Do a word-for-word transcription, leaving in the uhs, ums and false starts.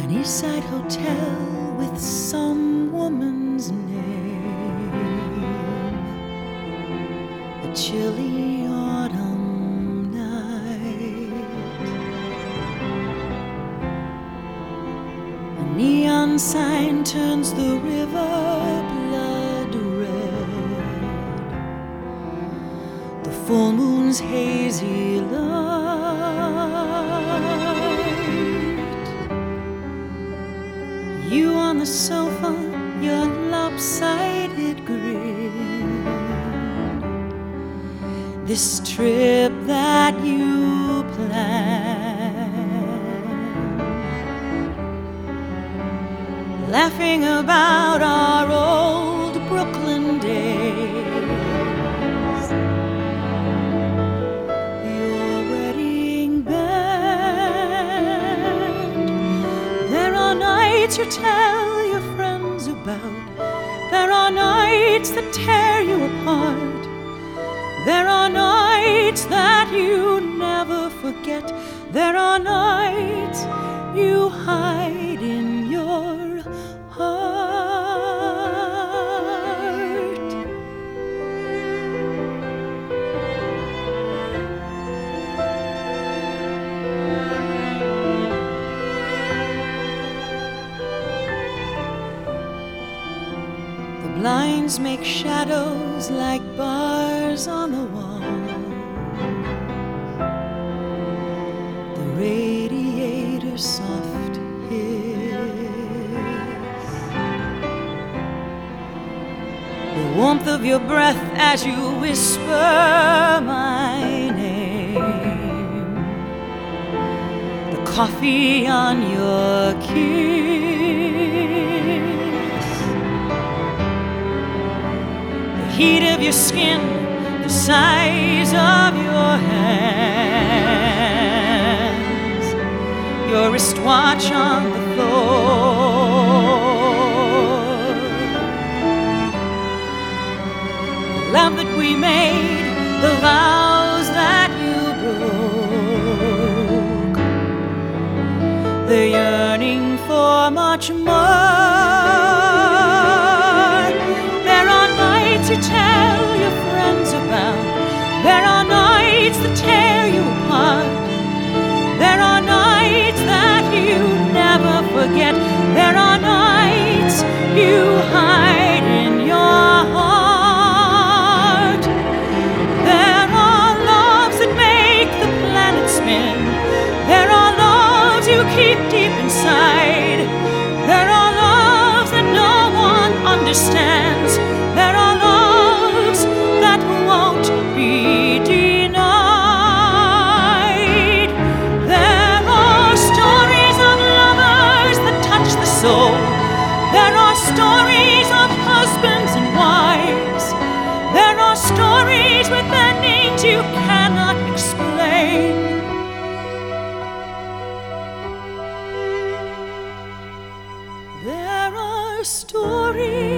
An East Side hotel with some woman's name. A chilly autumn night. A neon sign turns the river blood red. The full moon's hazy light. You on the sofa, your lopsided grin. This trip that you planned, laughing about our old Brooklyn days. Your wedding band. There are nights you tell your friends about. There are nights that tear you apart. There are nights that you never forget. There are nights you hide in your heart. The blinds make shadows like bars on the wall. The radiator soft hiss. The warmth of your breath as you whisper my name. The coffee on your kiss. The heat of your skin, the size of your hands, your wristwatch on the floor. The love that we made, the vows that you broke, the yearning for much more. There are nights you tell your friends about. There are nights that tear you apart. There are nights that you never forget. There are nights you hide in your heart. There are loves that make the planet spin. There are loves you keep deep inside. There are loves that no one understands. There are loves that won't be denied. There are stories of lovers that touch the soul. There are stories of husbands and wives. There are stories with endings you cannot explain. There are stories